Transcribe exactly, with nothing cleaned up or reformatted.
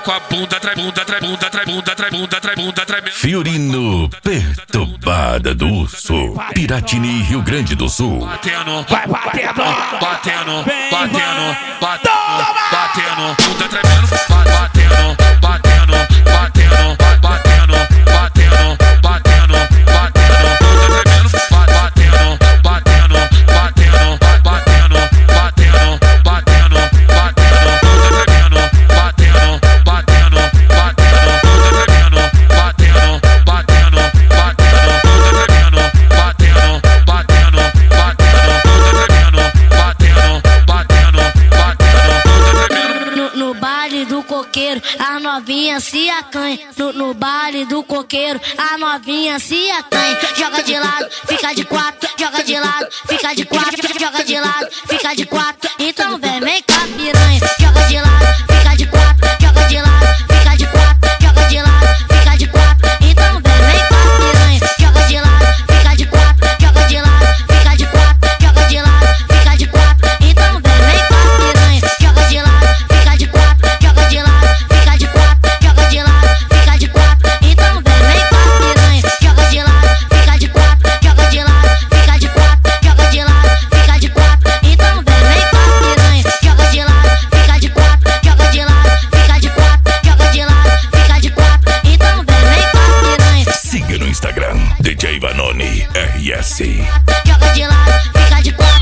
com a bunda, trai bunda, trai bunda, trai bunda, trai bunda, trai bunda, trai bunda. Fiorino, perturbada do urso, Piratini, Rio Grande do Sul. Batendo, vai batendo, batendo, batendo, batendo, batendo, bunda tremendo, batendo, batendo, batendo, batendo, batendo, batendo, batendo, bunda tremendo, batendo, batendo, batendo, batendo, batendo, batendo, batendo, bunda tremendo, batendo, batendo, batendo, bunda tremendo, batendo, batendo, batendo, bunda tremendo, batendo, batendo, batendo, bunda tremendo, batendo, batendo, batendo, bunda tremendo. No, no baile do coqueiro, a novinha se acanha. No, no baile do coqueiro, a novinha se acanha. Joga de lado, fica de quatro. Joga de lado, fica de quatro. Joga de lado, fica de quatro. Então vem, vem com a piranha. Joga de lado, fica de quatro. Joga de lado, fica de quatro. Joga de lado, fica de quatro. Então vem, vem com a piranha. Joga de lado, fica de quatro. Joga de lado, fica de quatro. Joga de lado, fica de quatro. Então vem, vem com a piranha. Joga de lado, fica de quatro. Joga de lado, fica de quatro. Joga de lado, fica de quatro. Então vem, vem com a piranha. Joga de lado, fica de quatro. Joga de lado, fica de quatro. Joga de lado, fica de quatro. Então vem, vem com a piranha. Joga de lado, fica de quatro. Joga de lado, fica de quatro. Joga de lado, fica de quatro. Então vem, vem com a piranha. Siga no Instagram, D J Vanoni R S. Joga de lado, fica de quatro.